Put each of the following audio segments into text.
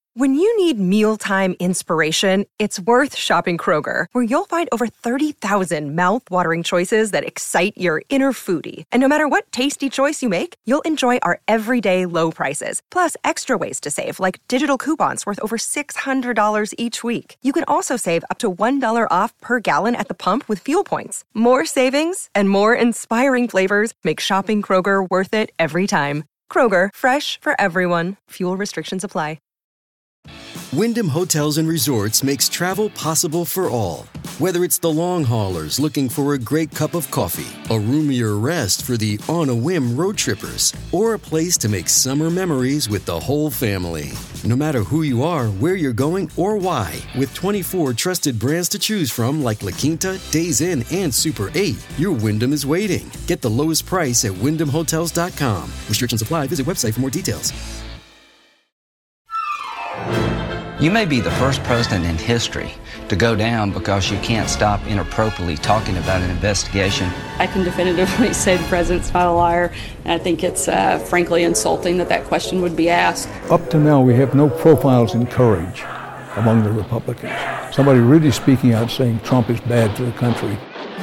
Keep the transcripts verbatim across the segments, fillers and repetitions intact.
When you need mealtime inspiration, it's worth shopping Kroger, where you'll find over thirty thousand mouth-watering choices that excite your inner foodie. And no matter what tasty choice you make, you'll enjoy our everyday low prices, plus extra ways to save, like digital coupons worth over six hundred dollars each week. You can also save up to one dollar off per gallon at the pump with fuel points. More savings and more inspiring flavors make shopping Kroger worth it every time. Kroger, fresh for everyone. Fuel restrictions apply. Wyndham Hotels and Resorts makes travel possible for all. Whether it's the long haulers looking for a great cup of coffee, a roomier rest for the on-a-whim road trippers, or a place to make summer memories with the whole family. No matter who you are, where you're going, or why, with twenty-four trusted brands to choose from like La Quinta, Days Inn, and Super eight, your Wyndham is waiting. Get the lowest price at wyndham hotels dot com. Restrictions apply. Visit website for more details. You may be the first president in history to go down because you can't stop inappropriately talking about an investigation. I can definitively say the president's not a liar, and I think it's uh, frankly insulting that that question would be asked. Up to now, we have no profiles in courage among the Republicans. Somebody really speaking out saying Trump is bad for the country.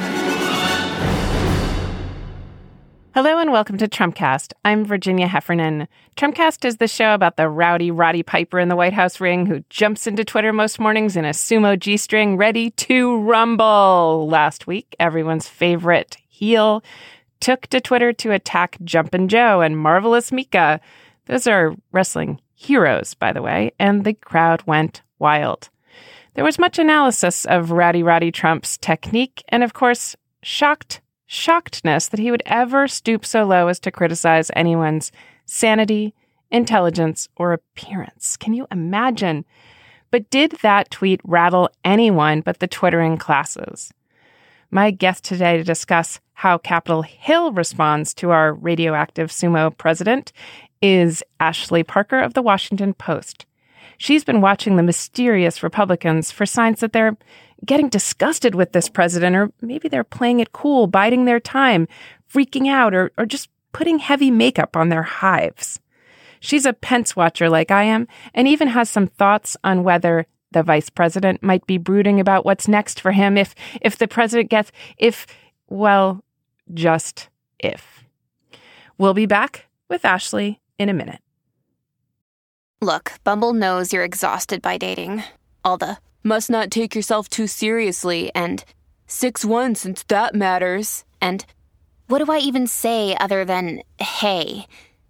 Hello and welcome to Trumpcast. I'm Virginia Heffernan. Trumpcast is the show about the rowdy Roddy Piper in the White House ring who jumps into Twitter most mornings in a sumo G-string ready to rumble. Last week, everyone's favorite heel took to Twitter to attack Jumpin' Joe and Marvelous Mika. Those are wrestling heroes, by the way, and the crowd went wild. There was much analysis of Rowdy Roddy Trump's technique and, of course, shocked Shockedness that he would ever stoop so low as to criticize anyone's sanity, intelligence, or appearance. Can you imagine? But did that tweet rattle anyone but the Twittering classes? My guest today to discuss how Capitol Hill responds to our radioactive sumo president is Ashley Parker of The Washington Post. She's been watching the mysterious Republicans for signs that they're getting disgusted with this president, or maybe they're playing it cool, biding their time, freaking out, or, or just putting heavy makeup on their hives. She's a Pence watcher like I am, and even has some thoughts on whether the vice president might be brooding about what's next for him if, if the president gets, if, well, just if. We'll be back with Ashley in a minute. Look, Bumble knows you're exhausted by dating. All the must not take yourself too seriously and six one since that matters. And what do I even say other than, hey?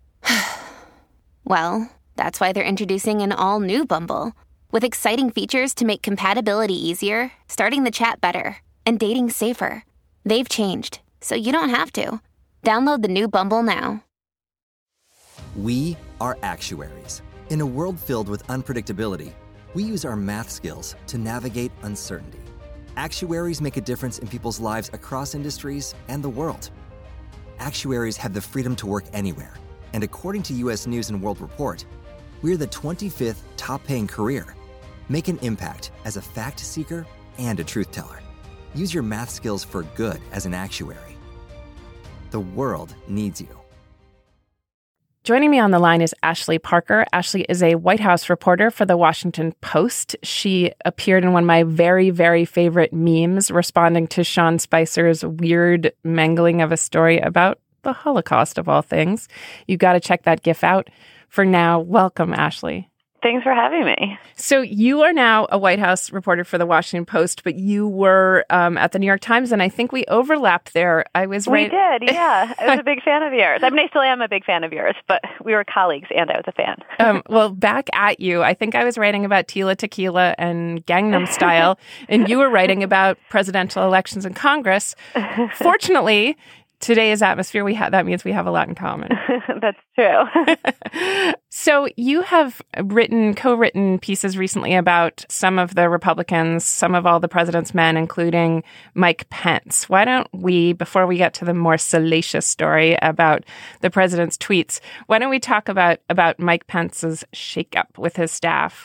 Well, that's why they're introducing an all-new Bumble with exciting features to make compatibility easier, starting the chat better, and dating safer. They've changed, so you don't have to. Download the new Bumble now. We are actuaries. In a world filled with unpredictability, we use our math skills to navigate uncertainty. Actuaries make a difference in people's lives across industries and the world. Actuaries have the freedom to work anywhere. And according to U S News and World Report, we're the twenty-fifth top-paying career. Make an impact as a fact seeker and a truth teller. Use your math skills for good as an actuary. The world needs you. Joining me on the line is Ashley Parker. Ashley is a White House reporter for The Washington Post. She appeared in one of my very, very favorite memes responding to Sean Spicer's weird mangling of a story about the Holocaust, of all things. You got to check that GIF out. For now, welcome, Ashley. Thanks for having me. So you are now a White House reporter for The Washington Post, but you were um, at The New York Times, and I think we overlapped there. I was We right- did, yeah. I was a big fan of yours. I mean, I still am a big fan of yours, but we were colleagues, and I was a fan. um, well, back at you. I think I was writing about Tila Tequila and Gangnam Style, and you were writing about presidential elections in Congress. Fortunately, today's atmosphere, we ha- that means we have a lot in common. That's true. So you have written, co-written pieces recently about some of the Republicans, some of all the president's men, including Mike Pence. Why don't we, before we get to the more salacious story about the president's tweets, why don't we talk about, about Mike Pence's shakeup with his staff?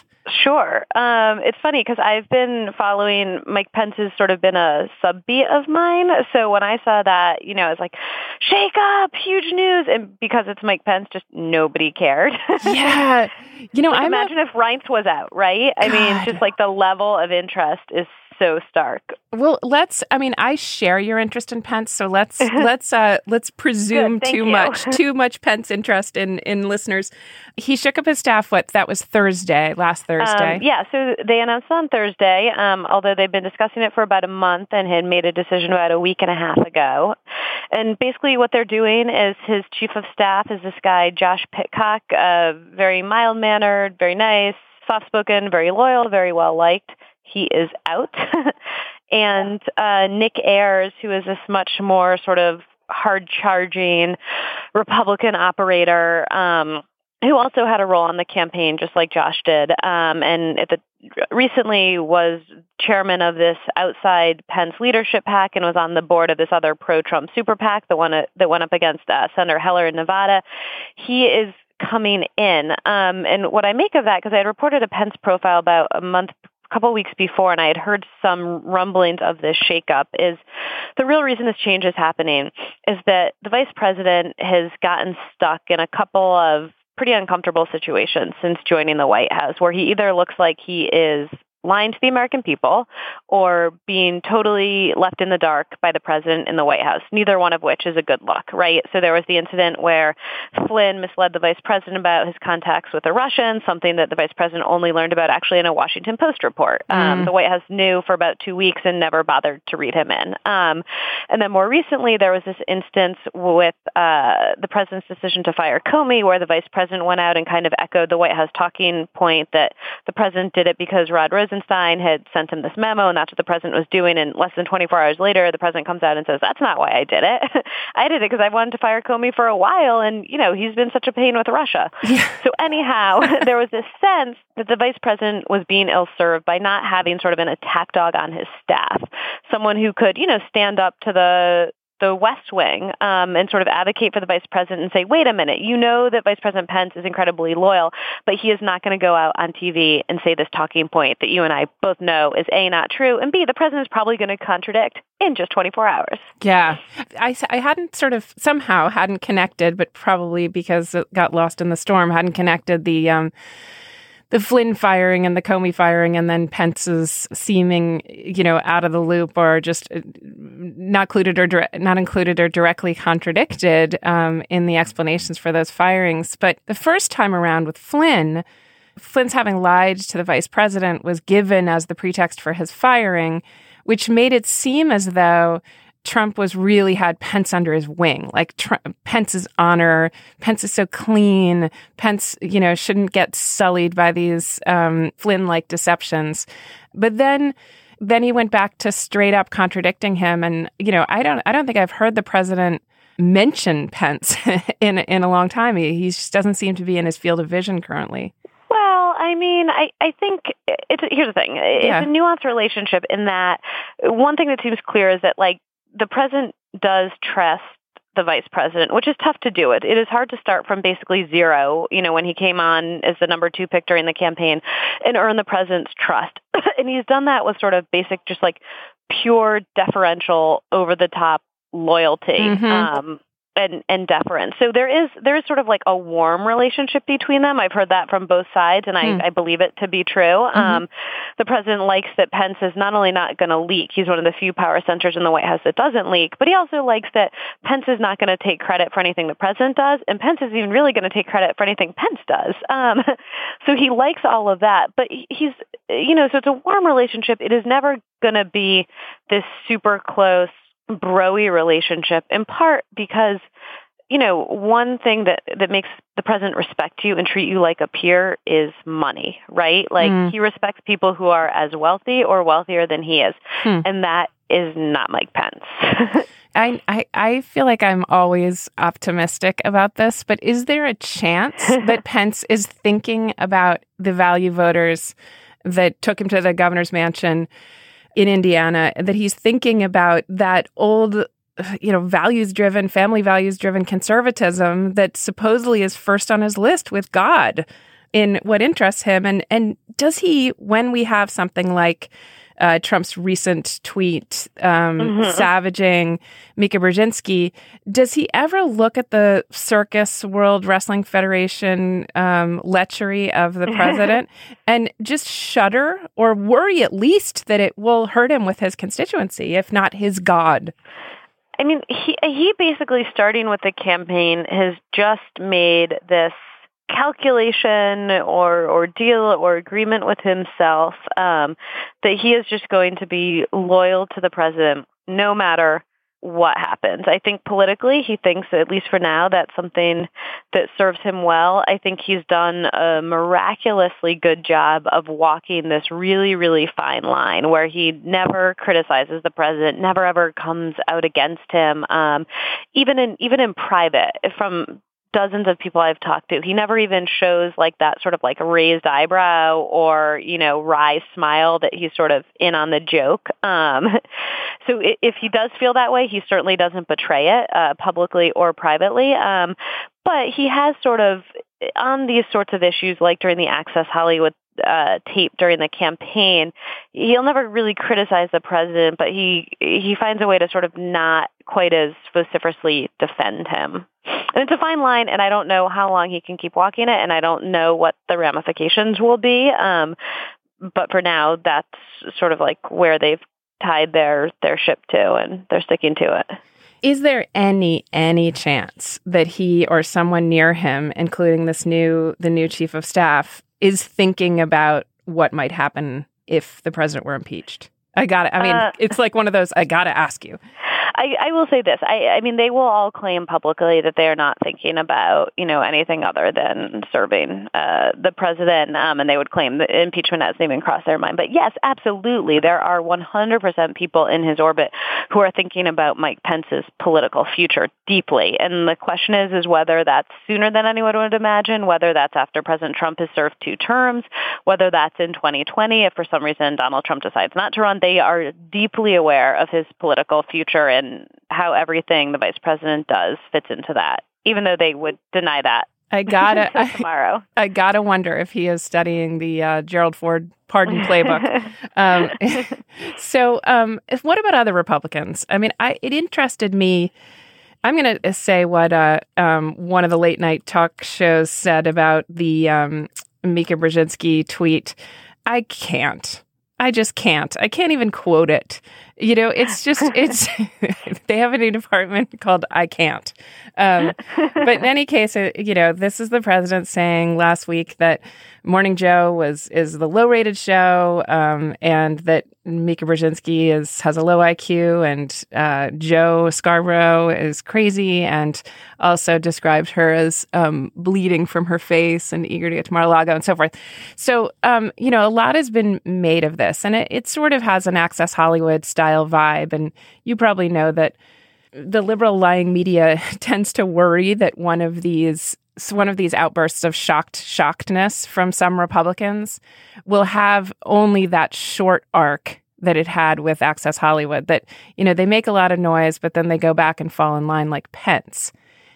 Sure. Um, it's funny because I've been following Mike Pence has sort of been a sub-beat of mine. So when I saw that, you know, I was like, shake up, huge news. And because it's Mike Pence, just nobody cared. Yeah. You know, like I imagine if Reince was out, right? God. I mean, just like the level of interest is so stark. Well, let's, I mean, I share your interest in Pence, so let's, let's, uh, let's presume Good, too you. much, too much Pence interest in, in listeners. He shook up his staff, what, that was Thursday, last Thursday? Um, yeah, so they announced on Thursday, um, although they've been discussing it for about a month and had made a decision about a week and a half ago. And basically what they're doing is his chief of staff is this guy, Josh Pitcock, uh, very mild-mannered, very nice, soft-spoken, very loyal, very well-liked. He is out. And uh, Nick Ayers, who is this much more sort of hard-charging Republican operator, um, who also had a role on the campaign, just like Josh did, um, and at the, recently was chairman of this outside Pence leadership PAC and was on the board of this other pro-Trump super PAC, the one that went up against uh, Senator Heller in Nevada. He is coming in. Um, and what I make of that, because I had reported a Pence profile about a month couple weeks before, and I had heard some rumblings of this shakeup, is the real reason this change is happening is that the vice president has gotten stuck in a couple of pretty uncomfortable situations since joining the White House, where he either looks like he is lying to the American people or being totally left in the dark by the president in the White House, neither one of which is a good look, right? So there was the incident where Flynn misled the vice president about his contacts with the Russians, something that the vice president only learned about actually in a Washington Post report. Mm. Um, the White House knew for about two weeks and never bothered to read him in. Um, and then more recently, there was this instance with uh, the president's decision to fire Comey, where the vice president went out and kind of echoed the White House talking point that the president did it because Rod Rosenstein had sent him this memo, and that's what the president was doing. And less than twenty-four hours later, the president comes out and says, that's not why I did it. I did it because I wanted to fire Comey for a while, and, you know, he's been such a pain with Russia. Yeah. So anyhow, there was this sense that the vice president was being ill-served by not having sort of an attack dog on his staff, someone who could, you know, stand up to the the West Wing um, and sort of advocate for the vice president and say, wait a minute, you know that Vice President Pence is incredibly loyal, but he is not going to go out on T V and say this talking point that you and I both know is A, not true, and B, the president is probably going to contradict in just twenty-four hours. Yeah. I, I hadn't sort of somehow hadn't connected, but probably because it got lost in the storm, hadn't connected the um, the Flynn firing and the Comey firing, and then Pence's seeming, you know, out of the loop or just not included or dire- not included or directly contradicted um, in the explanations for those firings. But the first time around with Flynn, Flynn's having lied to the vice president was given as the pretext for his firing, which made it seem as though Trump was really had Pence under his wing, like Trump, Pence's honor. Pence is so clean. Pence, you know, shouldn't get sullied by these um, Flynn-like deceptions. But then, then he went back to straight up contradicting him. And you know, I don't, I don't think I've heard the president mention Pence in in a long time. He, he just doesn't seem to be in his field of vision currently. Well, I mean, I, I think it's here's the thing. It's yeah. a nuanced relationship in that one thing that seems clear is that like. The president does trust the vice president, which is tough to do. It It is hard to start from basically zero, you know, when he came on as the number two pick during the campaign and earn the president's trust. And he's done that with sort of basic, just like pure deferential, over-the-top loyalty. Mm-hmm. Um And, and deference. So there is there is sort of like a warm relationship between them. I've heard that from both sides, and I, mm. I believe it to be true. Mm-hmm. Um, the president likes that Pence is not only not going to leak, he's one of the few power centers in the White House that doesn't leak, but he also likes that Pence is not going to take credit for anything the president does, and Pence is even really going to take credit for anything Pence does. Um, so he likes all of that, but he's, you know, so it's a warm relationship. It is never going to be this super close, bro-y relationship, in part because, you know, one thing that, that makes the president respect you and treat you like a peer is money, right? Like, mm. he respects people who are as wealthy or wealthier than he is. Hmm. And that is not Mike Pence. I, I, I feel like I'm always optimistic about this, but is there a chance that Pence is thinking about the value voters that took him to the governor's mansion in Indiana, that he's thinking about that old, you know, values-driven, family values-driven conservatism that supposedly is first on his list with God? in what interests him? And and does he, when we have something like uh, Trump's recent tweet um, mm-hmm. savaging Mika Brzezinski, does he ever look at the Circus World Wrestling Federation um, lechery of the president and just shudder or worry at least that it will hurt him with his constituency, if not his God? I mean, he he basically, starting with the campaign, has just made this calculation or, or deal or agreement with himself um, that he is just going to be loyal to the president no matter what happens. I think politically, he thinks, at least for now, that's something that serves him well. I think he's done a miraculously good job of walking this really, really fine line where he never criticizes the president, never ever comes out against him, um, even in even in private. From dozens of people I've talked to, he never even shows like that sort of like a raised eyebrow or, you know, wry smile that he's sort of in on the joke. Um, so if he does feel that way, he certainly doesn't betray it uh, publicly or privately. Um, but he has sort of, on these sorts of issues, like during the Access Hollywood uh, tape during the campaign, he'll never really criticize the president, but he he finds a way to sort of not quite as vociferously defend him. And it's a fine line, and I don't know how long he can keep walking it, and I don't know what the ramifications will be. Um, but for now, that's sort of like where they've tied their, their ship to, and they're sticking to it. Is there any any chance that he or someone near him, including this new the new chief of staff, is thinking about what might happen if the president were impeached? I got it. I mean, uh, it's like one of those, I got to ask you. I, I will say this. I, I mean, they will all claim publicly that they are not thinking about, you know, anything other than serving uh, the president, um, and they would claim that impeachment hasn't even crossed their mind. But yes, absolutely, there are one hundred percent people in his orbit who are thinking about Mike Pence's political future deeply. And the question is, is whether that's sooner than anyone would imagine, whether that's after President Trump has served two terms, whether that's in twenty twenty, if for some reason Donald Trump decides not to run. They are deeply aware of his political future and how everything the vice president does fits into that, even though they would deny that. I gotta tomorrow. I, I gotta wonder if he is studying the uh, Gerald Ford pardon playbook. um, so, um, if, what about other Republicans? I mean, I, it interested me. I'm going to say what uh, um, one of the late night talk shows said about the um, Mika Brzezinski tweet. I can't. I just can't. I can't even quote it. You know, it's just, it's, they have a new department called I Can't. Um, but in any case, you know, this is the president saying last week that Morning Joe was, is the low rated show, um, and that Mika Brzezinski is, has a low I Q, and, uh, Joe Scarborough is crazy, and also described her as, um, bleeding from her face and eager to get to Mar-a-Lago and so forth. So, um, you know, a lot has been made of this, and it, it sort of has an Access Hollywood style vibe. And you probably know that the liberal lying media tends to worry that one of these one of these outbursts of shocked shockedness from some Republicans will have only that short arc that it had with Access Hollywood, that, you know, they make a lot of noise, but then they go back and fall in line like Pence.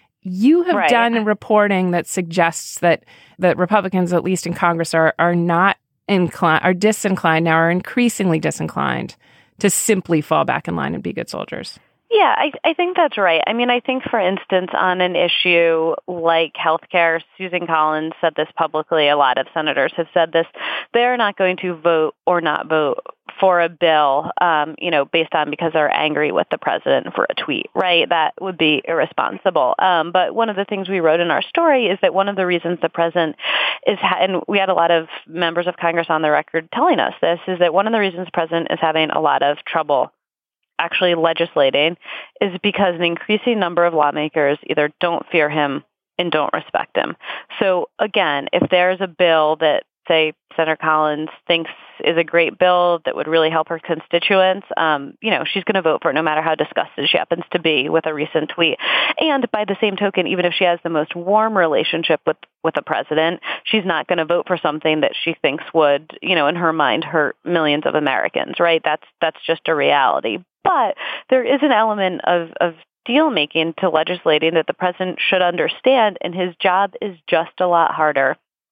You have right. done reporting that suggests that that Republicans, at least in Congress, are are not inclined, are disinclined now, are increasingly disinclined to simply fall back in line and be good soldiers. Yeah, I, I think that's right. I mean, I think, for instance, on an issue like healthcare, Susan Collins said this publicly. A lot of senators have said this. They're not going to vote or not vote for a bill, um, you know, based on because they're angry with the president for a tweet, right? That would be irresponsible. Um, but one of the things we wrote in our story is that one of the reasons the president is, ha- and we had a lot of members of Congress on the record telling us this, is that one of the reasons the president is having a lot of trouble actually legislating is because an increasing number of lawmakers either don't fear him and don't respect him. So again, if there's a bill that, say, Senator Collins thinks is a great bill that would really help her constituents, um, you know, she's going to vote for it no matter how disgusted she happens to be with a recent tweet. And by the same token, even if she has the most warm relationship with, with the president, she's not going to vote for something that she thinks would, you know, in her mind, hurt millions of Americans, right? That's that's just a reality. But there is an element of, of deal making to legislating that the president should understand, and his job is just a lot harder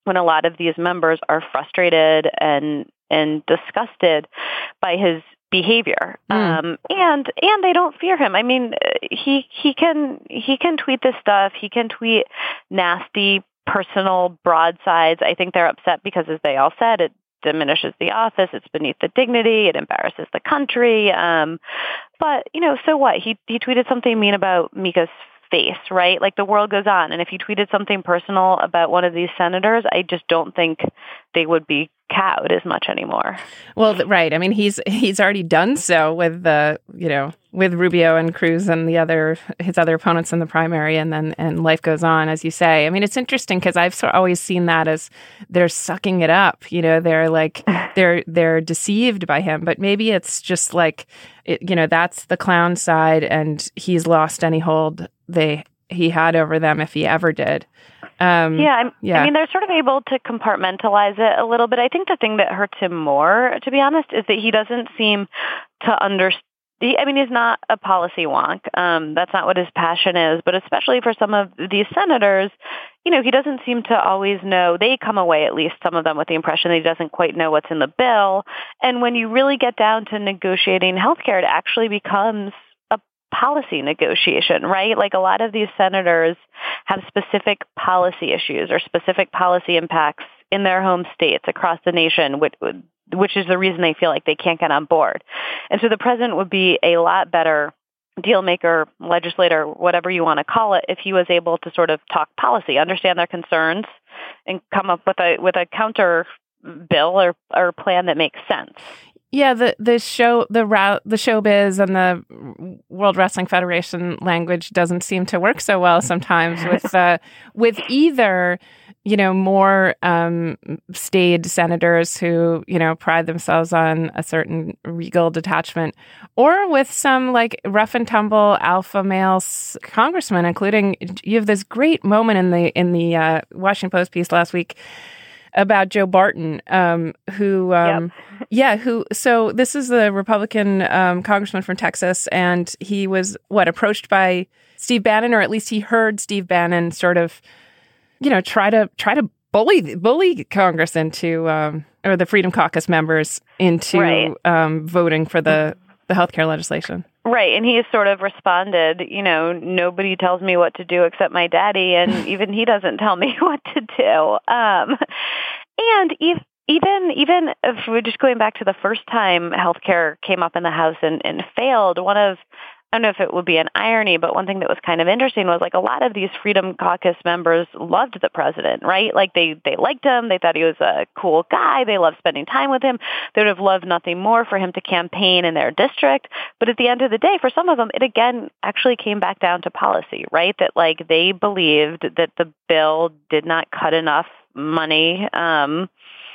when a lot of these members are frustrated and and disgusted by his behavior. Mm. Um, and and they don't fear him. I mean, he he can he can tweet this stuff. He can tweet nasty personal broadsides. I think they're upset because, as they all said, it diminishes the office. It's beneath the dignity. It embarrasses the country. Um, but, you know, so what? He he tweeted something mean about Mika's face, right? Like, the world goes on. And if he tweeted something personal about one of these senators, I just don't think they would be cowed as much anymore. Well, right. I mean, he's he's already done so with the, you know, with Rubio and Cruz and the other his other opponents in the primary, and then and life goes on, as you say. I mean, it's interesting because I've so always seen that as they're sucking it up. You know, they're like they're they're deceived by him, but maybe it's just like, it, you know, that's the clown side, and he's lost any hold they he had over them if he ever did. Um, yeah, I'm, yeah, I mean, they're sort of able to compartmentalize it a little bit. I think the thing that hurts him more, to be honest, is that he doesn't seem to understand. I mean, he's not a policy wonk. Um, that's not what his passion is. But especially for some of these senators, you know, he doesn't seem to always know. They come away, at least some of them, with the impression that he doesn't quite know what's in the bill. And when you really get down to negotiating health care, it actually becomes policy negotiation, right? Like, a lot of these senators have specific policy issues or specific policy impacts in their home states across the nation, which, which is the reason they feel like they can't get on board. And so the president would be a lot better deal maker, legislator, whatever you want to call it, if he was able to sort of talk policy, understand their concerns, and come up with a with a counter bill or, or plan that makes sense. Yeah, the the show the route the showbiz and the World Wrestling Federation language doesn't seem to work so well sometimes with uh, with either, you know, more um, staid senators who, you know, pride themselves on a certain regal detachment, or with some like rough and tumble alpha male congressmen, including, you have this great moment in the in the uh, Washington Post piece last week about Joe Barton, um, who, um, yep. yeah, who, so this is the Republican um, congressman from Texas, and he was, what, approached by Steve Bannon, or at least he heard Steve Bannon sort of, you know, try to, try to bully, bully Congress into, um, or the Freedom Caucus members into right. um, voting for the, the healthcare legislation. Right, and he sort of responded, you know, nobody tells me what to do except my daddy, and even he doesn't tell me what to do. Um, and if, even even if we're just going back to the first time healthcare came up in the House and, and failed, one of, I don't know if it would be an irony, but one thing that was kind of interesting was, like, a lot of these Freedom Caucus members loved the president, right? Like, they, they liked him. They thought he was a cool guy. They loved spending time with him. They would have loved nothing more for him to campaign in their district. But at the end of the day, for some of them, it again actually came back down to policy, right? That, like, they believed that the bill did not cut enough money um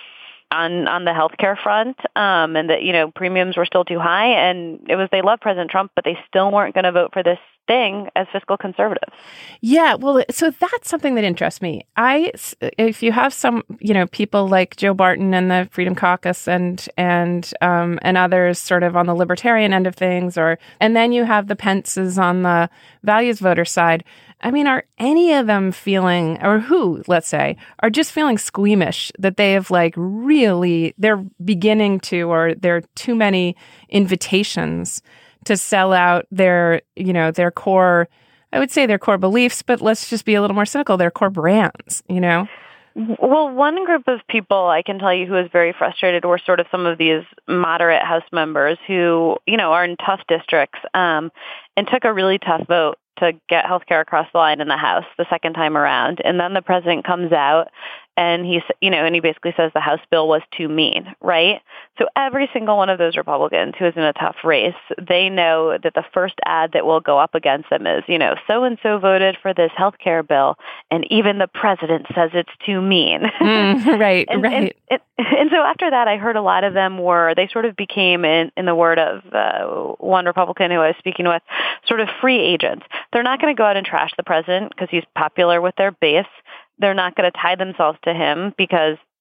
on on the healthcare front, um, and that, you know, premiums were still too high, and it was, they love President Trump, but they still weren't going to vote for this thing as fiscal conservatives. Yeah, well, so that's something that interests me. I, if you have some, you know, people like Joe Barton and the Freedom Caucus and and um, and others sort of on the libertarian end of things, or and then you have the Pences on the values voter side. I mean, are any of them feeling, or who, let's say, are just feeling squeamish that they have, like, really, they're beginning to, or there are too many invitations to sell out their, you know, their core, I would say their core beliefs, but let's just be a little more cynical, their core brands, you know? Well, one group of people I can tell you who is very frustrated were sort of some of these moderate House members who, you know, are in tough districts um, and took a really tough vote to get healthcare across the line in the House the second time around. And then the president comes out and he's, you know, and he basically says the House bill was too mean, right? So every single one of those Republicans who is in a tough race, they know that the first ad that will go up against them is, you know, so-and-so voted for this healthcare bill, and even the president says it's too mean. Mm, right, and, right. And, and, and so after that, I heard a lot of them were, they sort of became, in, in the word of uh, one Republican who I was speaking with, sort of free agents. They're not going to go out and trash the president because he's popular with their base. They're not going to tie themselves to him because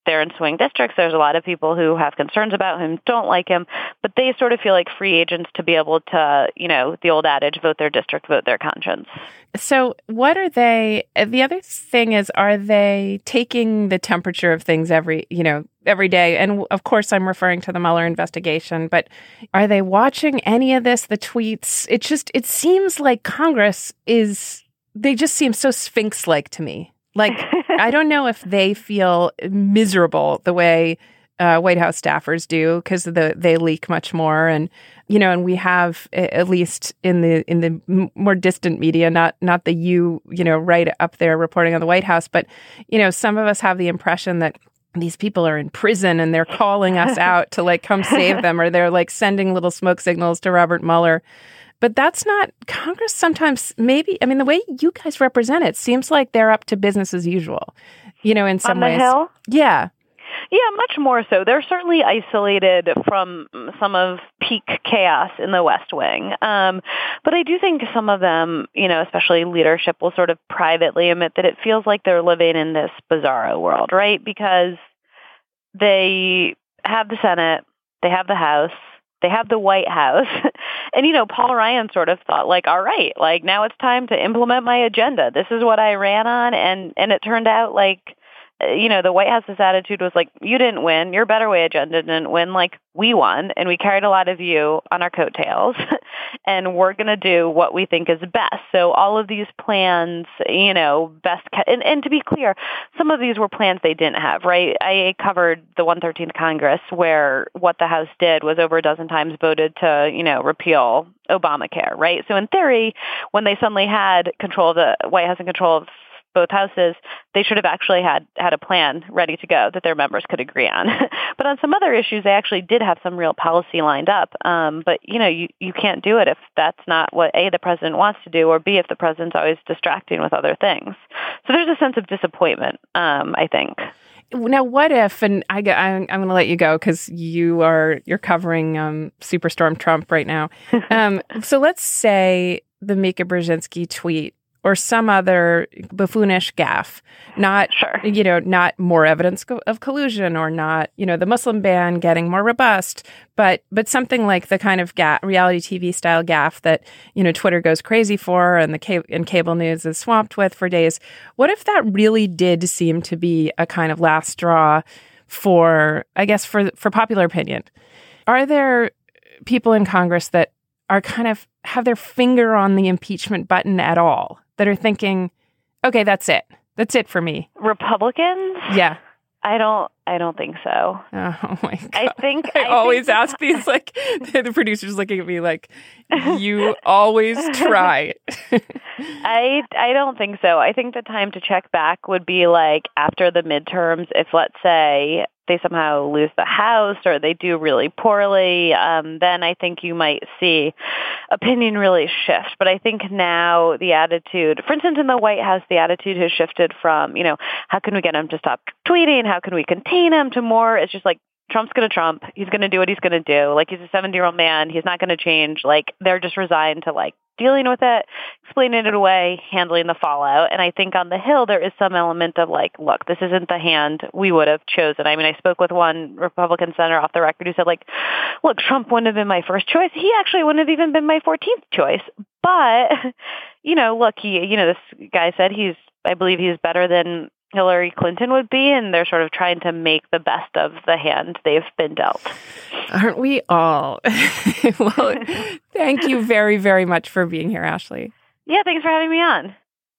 they're in swing districts. There's a lot of people who have concerns about him, don't like him, but they sort of feel like free agents to be able to, you know, the old adage, vote their district, vote their conscience. So what are they, the other thing is, are they taking the temperature of things every, you know, every day? And of course, I'm referring to the Mueller investigation, but are they watching any of this, the tweets? It just, it seems like Congress is, they just seem so Sphinx-like to me. Like, I don't know if they feel miserable the way uh, White House staffers do, because the, they leak much more. And, you know, and we have, at least in the in the more distant media, not not the you, you know, right up there reporting on the White House, but, you know, some of us have the impression that these people are in prison and they're calling us out to like come save them, or they're like sending little smoke signals to Robert Mueller. But that's not Congress. Sometimes maybe, I mean, the way you guys represent it seems like they're up to business as usual, you know, in some On the ways. Hill? Yeah. Yeah, much more so. They're certainly isolated from some of peak chaos in the West Wing. Um, but I do think some of them, you know, especially leadership, will sort of privately admit that it feels like they're living in this bizarro world, right? Because they have the Senate, they have the House, they have the White House. And, you know, Paul Ryan sort of thought, like, all right, like, now it's time to implement my agenda. This is what I ran on. And, and it turned out, like, you know, the White House's attitude was like, you didn't win. Your Better Way agenda didn't win. Like, we won, and we carried a lot of you on our coattails, and we're going to do what we think is best. So all of these plans, you know, best, ca- and, and to be clear, some of these were plans they didn't have, right? I covered the one thirteenth Congress, where what the House did was over a dozen times voted to, you know, repeal Obamacare, right? So in theory, when they suddenly had control of the White House and control of both houses, they should have actually had, had a plan ready to go that their members could agree on. But on some other issues, they actually did have some real policy lined up. Um, but, you know, you, you can't do it if that's not what, A, the president wants to do, or B, if the president's always distracting with other things. So there's a sense of disappointment, um, I think. Now, what if, and I, I'm, I'm going to let you go because you are, you're covering um, Superstorm Trump right now. Um, so let's say the Mika Brzezinski tweet or some other buffoonish gaffe, not, sure. you know, not more evidence of collusion, or not, you know, the Muslim ban getting more robust, but but something like the kind of ga- reality T V style gaffe that, you know, Twitter goes crazy for and the ca- and cable news is swamped with for days. What if that really did seem to be a kind of last straw for, I guess, for for popular opinion? Are there people in Congress that are kind of have their finger on the impeachment button at all, that are thinking, okay, that's it. That's it for me. Republicans? Yeah. I don't I don't think so. Oh my God. I think I, I always think, ask these, like, the producer's looking at me like, you always try. I I don't think so. I think the time to check back would be like after the midterms, if let's say they somehow lose the House or they do really poorly, um, then I think you might see opinion really shift. But I think now the attitude, for instance, in the White House, the attitude has shifted from, you know, how can we get him to stop tweeting? How can we contain him? To more, it's just like, Trump's going to Trump. He's going to do what he's going to do. Like, he's a seventy-year-old man. He's not going to change. Like, they're just resigned to, like, dealing with it, explaining it away, handling the fallout. And I think on the Hill, there is some element of, like, look, this isn't the hand we would have chosen. I mean, I spoke with one Republican senator off the record who said, like, look, Trump wouldn't have been my first choice. He actually wouldn't have even been my fourteenth choice. But, you know, look, he, you know, this guy said he's, I believe he's better than Hillary Clinton would be, and they're sort of trying to make the best of the hand they've been dealt. Aren't we all? Well, thank you very, very much for being here, Ashley. Yeah, thanks for having me on.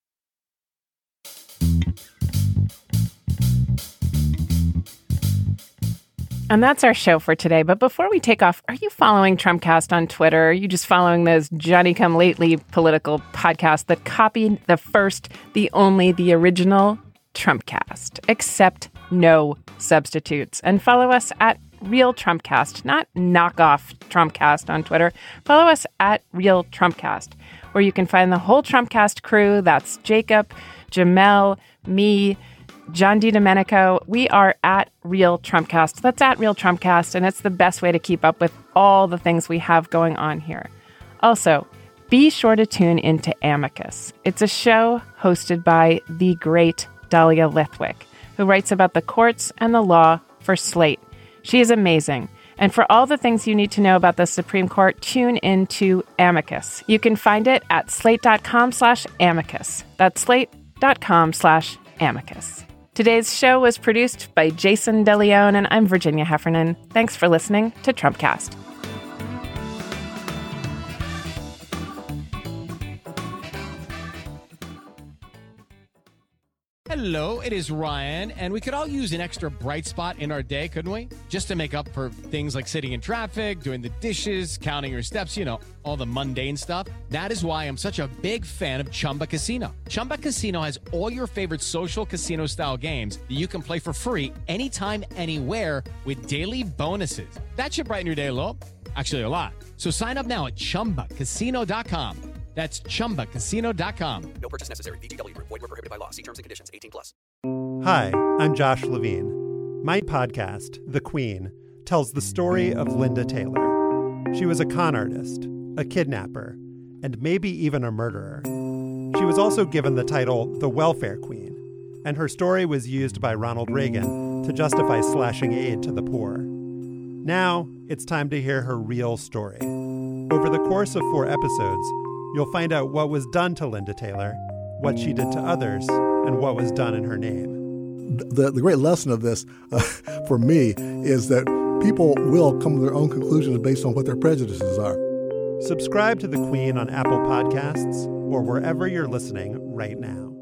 And that's our show for today. But before we take off, are you following Trumpcast on Twitter? Are you just following those Johnny-come-lately political podcasts that copied the first, the only, the original Trumpcast, except no substitutes? And follow us at Real Trumpcast, not knockoff Trumpcast on Twitter. Follow us at Real Trumpcast, where you can find the whole Trumpcast crew. That's Jacob, Jamel, me, John DiDomenico. We are at Real Trumpcast. That's at Real Trumpcast, and it's the best way to keep up with all the things we have going on here. Also, be sure to tune into Amicus. It's a show hosted by the great Dahlia Lithwick, who writes about the courts and the law for Slate. She is amazing. And for all the things you need to know about the Supreme Court, tune into Amicus. You can find it at slate.com slash amicus. That's slate.com slash amicus. Today's show was produced by Jason DeLeon, and I'm Virginia Heffernan. Thanks for listening to Trumpcast. Hello, it is Ryan, and we could all use an extra bright spot in our day, couldn't we? Just to make up for things like sitting in traffic, doing the dishes, counting your steps, you know, all the mundane stuff. That is why I'm such a big fan of Chumba Casino. Chumba Casino has all your favorite social casino-style games that you can play for free anytime, anywhere with daily bonuses. That should brighten your day a little. Actually, a lot. So sign up now at chumba casino dot com. That's chumba casino dot com. No purchase necessary. V G W Group. Void where prohibited by law. See terms and conditions. eighteen plus. Hi, I'm Josh Levine. My podcast, The Queen, tells the story of Linda Taylor. She was a con artist, a kidnapper, and maybe even a murderer. She was also given the title the Welfare Queen, and her story was used by Ronald Reagan to justify slashing aid to the poor. Now, it's time to hear her real story. Over the course of four episodes, you'll find out what was done to Linda Taylor, what she did to others, and what was done in her name. The, the great lesson of this, uh, for me, is that people will come to their own conclusions based on what their prejudices are. Subscribe to The Queen on Apple Podcasts or wherever you're listening right now.